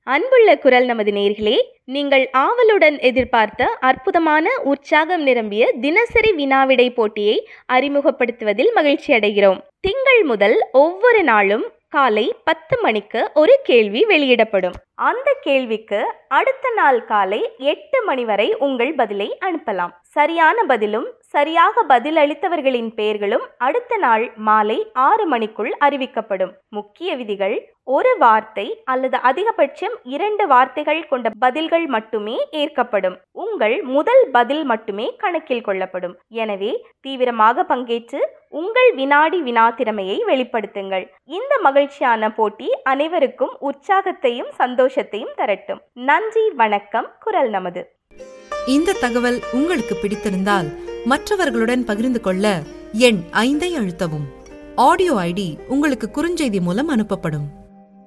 அன்புள்ள குரல் நமது நேயர்களே, நீங்கள் ஆவலுடன் எதிர்பார்த்த அற்புதமான உற்சாகம் நிரம்பிய தினசரி வினாவிடை போட்டியை அறிமுகப்படுத்துவதில் மகிழ்ச்சி அடைகிறோம். திங்கள் முதல் ஒவ்வொரு நாளும் காலை 10 மணிக்கு ஒரு கேள்வி வெளியிடப்படும். அந்த கேள்விக்கு அடுத்த நாள் காலை 8 மணி வரை உங்கள் பதிலை அனுப்பலாம். சரியான பதிலும் சரியாக பதில் அளித்தவர்களின் பெயர்களும் அடுத்த நாள் மாலை 6 மணிக்குள் அறிவிக்கப்படும். முக்கிய விதிகள்: ஒரு வார்த்தை அல்லது அதிகபட்சம் 2 வார்த்தைகள் கொண்ட பதில்கள் மட்டுமே ஏற்கப்படும். உங்கள் முதல் பதில் மட்டுமே கணக்கில் கொள்ளப்படும். எனவே தீவிரமாக பங்கேற்று உங்கள் வினாடி வினா திறமையை வெளிப்படுத்துங்கள். இந்த மகிழ்ச்சியான போட்டி அனைவருக்கும் உற்சாகத்தையும் சந்தோஷத்தையும் தரட்டும். நன்றி, வணக்கம். குரல் நமது. இந்த தகவல் உங்களுக்கு பிடித்திருந்தால் மற்றவர்களுடன் பகிர்ந்து கொள்ள எண் 5 அழுத்தவும். ஆடியோ ஐடி உங்களுக்கு குறுஞ்செய்தி மூலம் அனுப்பப்படும்.